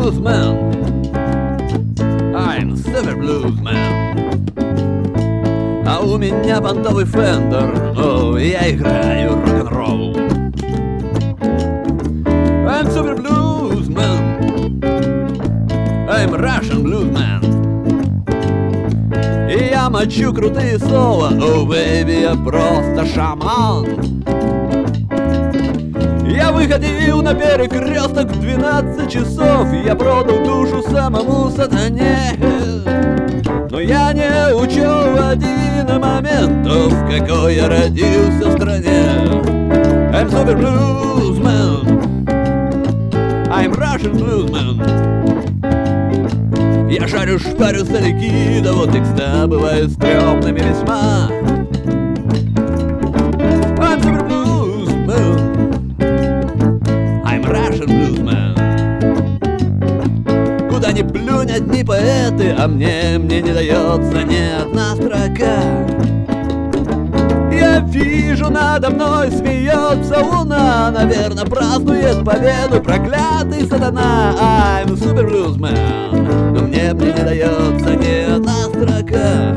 bluesman. I'm super bluesman. А у меня понтовый фендер, но я играю рок-н-ролл. I'm super bluesman. I'm Russian bluesman. И я мочу крутые слова. Oh, baby, я просто шаман. Я выходил на перекресток в 12 часов. Я продал душу самому сатане. Но я не учел один момент, в какой я родился в стране. I'm super bluesman. I'm Russian bluesman. Я шарю старики, да вот текста бывают стрёмными весьма. I'm super bluesman. I'm Russian bluesman. Куда ни плюнь, одни поэты, а мне не дается ни одна строка. Я вижу, надо мной смеется луна, наверное, празднует победу проклятый сатана. I'm super bluesman, но мне не дается ни одна строка.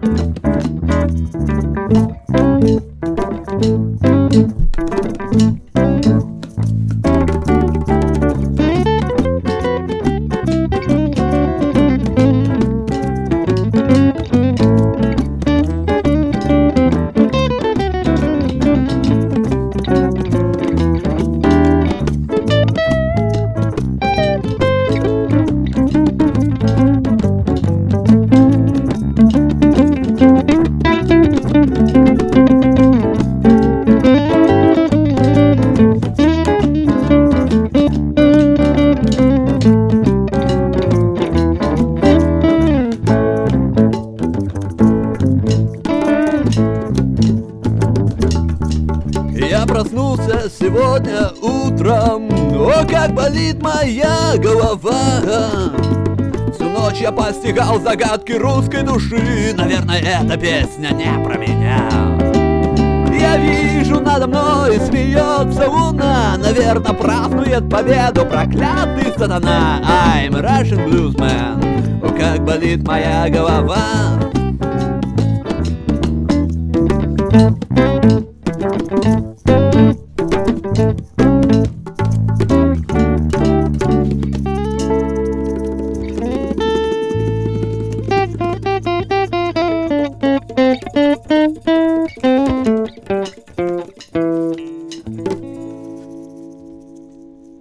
Я проснулся сегодня утром, о, как болит моя голова. Всю ночь я постигал загадки русской души. Наверное, эта песня не про меня. Я вижу, надо мной смеется луна, наверное, празднует победу проклятый сатана. I'm Russian bluesman, о, как болит моя голова.